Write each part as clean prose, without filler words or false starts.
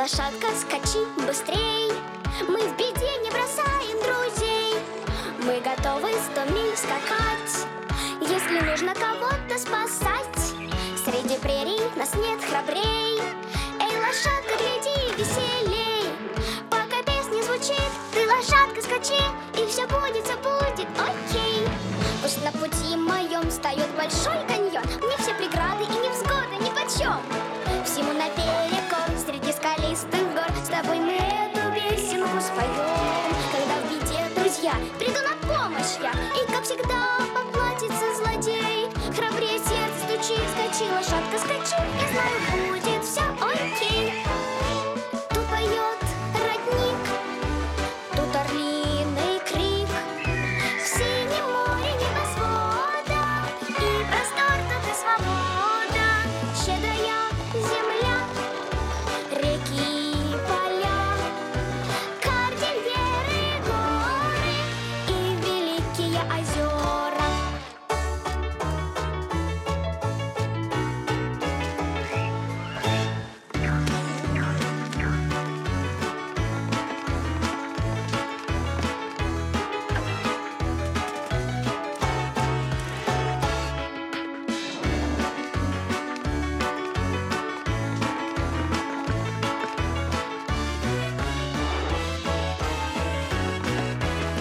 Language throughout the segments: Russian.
лошадка, скачи быстрей. Мы в беде не бросаем друзей. Мы готовы 100 миль скакать, если нужно кого-то спасать. Среди прерий нас нет храбрей. Эй, лошадка, гляди веселей. Пока песня звучит, ты, лошадка, скачи, и все будет окей. Пусть на пути моем встает большой каньон, мне все преграды и невзгоды нипочем. Всему наперекор среди скалистых гор с тобой мы эту песенку споем. Когда в беде друзья, приду на помощь я, и как всегда поплатится злодей. Храбрее сердце стучит, скачи, лошадка, скачи, я знаю, будет все окей. Тут поет родник, тут орлиный крик. В синем море небосвода и простор тут и свобода. Щедрая земля, реки и поля, кордильеры, горы и великие озера.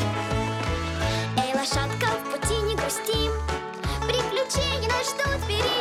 Эй, лошадка, в пути не грусти, приключения нас ждут впереди.